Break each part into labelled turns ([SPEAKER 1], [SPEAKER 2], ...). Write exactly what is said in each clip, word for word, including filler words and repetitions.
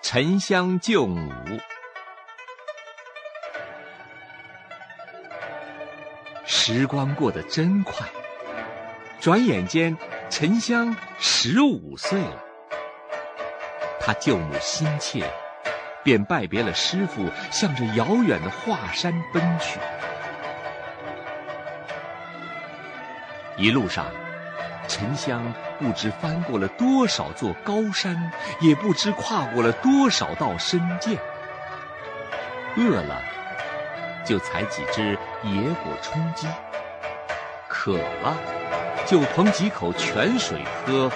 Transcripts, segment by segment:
[SPEAKER 1] 沉香救母。时光过得真快，转眼间沉香十五岁了。他救母心切，便拜别了师傅，向着遥远的华山奔去。一路上，沉香不知翻过了多少座高山，也不知跨过了多少道深涧。饿了，就采几只野果充饥；渴了，就捧几口泉水喝喝。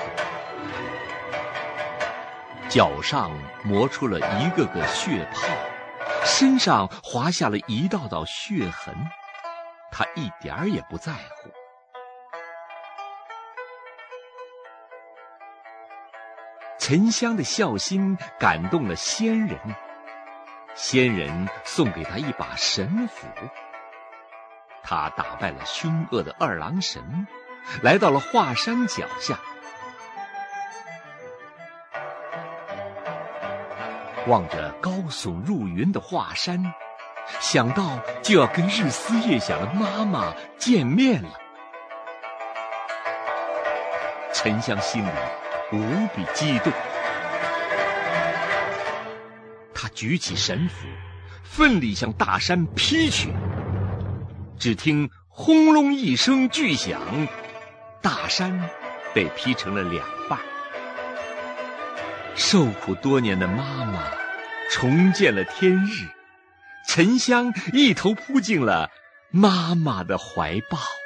[SPEAKER 1] 脚上磨出了一个个血泡，身上划下了一道道血痕，他一点儿也不在乎。沉香的孝心感动了仙人，仙人送给他一把神斧。他打败了凶恶的二郎神，来到了华山脚下。望着高耸入云的华山，想到就要跟日思夜想的妈妈见面了。沉香心里无比激动，他举起神斧，奋力向大山劈去。只听轰隆一声巨响，大山被劈成了两半。受苦多年的妈妈重见了天日，沉香一头扑进了妈妈的怀抱。